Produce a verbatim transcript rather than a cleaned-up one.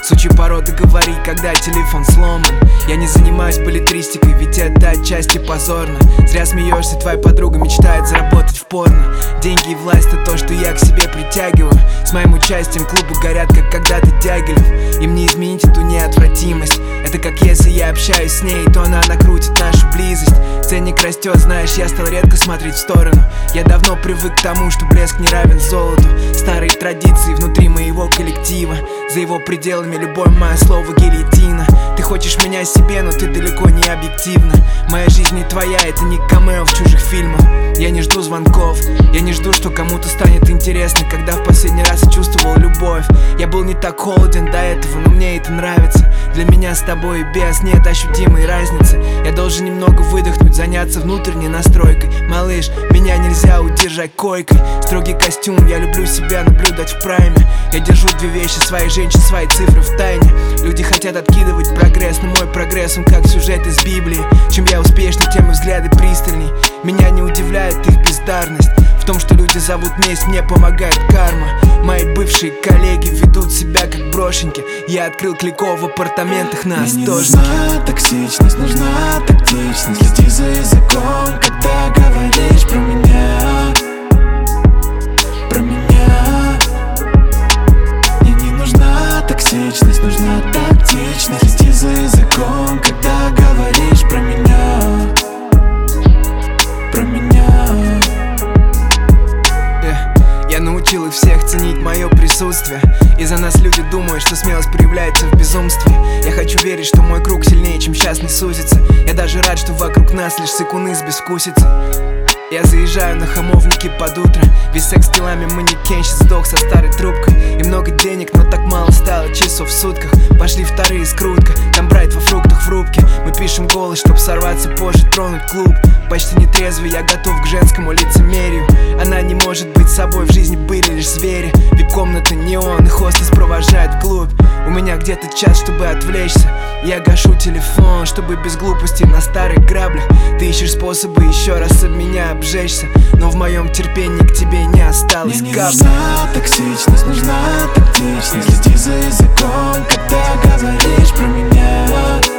Сучьи породы говори, когда телефон сломан. Я не занимаюсь балетристикой, ведь это отчасти позорно. Зря смеешься, твоя подруга мечтает заработать в порно. Деньги и власть — это то, что я к себе притягиваю. С моим участием клубы горят, как когда-то Дягилев. Им не изменить эту неотвратимость. Это как если я общаюсь с ней, то она накрутит нашу близость. Ценник растет, знаешь, я стал редко смотреть в сторону. Я давно привык к тому, что блеск не равен золоту. Старые традиции внутри моего коллектива. За его пределами любое мое слово гильотина. Ты хочешь меня себе, но ты далеко не объективна. Моя жизнь не твоя, это не камео в чужих фильмах. Я не жду звонков, я не жду, что кому-то станет интересно. Когда в последний раз я чувствовал любовь, я был не так холоден до этого, но мне это нравится. Для меня с тобой и без нет ощутимой разницы. Я должен немного выдохнуть, заняться внутренней настройкой. Малыш, меня нельзя удержать койкой. Строгий костюм, я люблю себя наблюдать в прайме. Я держу две вещи, свои женщины, свои цифры в тайне. Люди хотят откидывать прогресс, но мой прогресс, он как сюжет из Библии. Чем я успешней, тем и взгляды пристальней. Меня не удивляет их бездарность. В том, что люди зовут месть, мне помогает карма. Мои бывшие коллеги ведут себя как брошеньки. Я открыл Клико в апартаментах на Мне не Остоженке. нужна токсичность, нужна тактичность. Следи за языком, когда говоришь про меня. Про меня. Мне не нужна токсичность, нужна тактичность. Следи за языком, когда говоришь про меня. Про меня. Я научил их всех ценить мое присутствие. Из-за нас люди думают, что смелость проявляется в безумстве. Я хочу верить, что мой круг сильнее, чем сейчас не сузится. Я даже рад, что вокруг нас лишь секунды с безвкусицы. Я заезжаю на Хамовники под утро. Весь секс с телами манекенщиц сдох со старой трубкой. И много денег, но так мало стало часов в сутках. Пошли вторые скрутка, там брайт во фруктах в рубке. Мы пишем голос, чтоб сорваться позже, тронуть клуб. Почти нетрезвый, я готов к женскому лицемерию. Она не может быть собой, в жизни были лишь звери. Вип-комната, неон и хостес провожает вглубь. У меня где-то час, чтобы отвлечься. Я гашу телефон, чтобы без глупостей на старых граблях. Ты ищешь способы еще раз об меня обжечься, но в моем терпении к тебе не осталось Мне не капли. нужна токсичность, нужна тактичность. Следи за языком, когда говоришь про меня.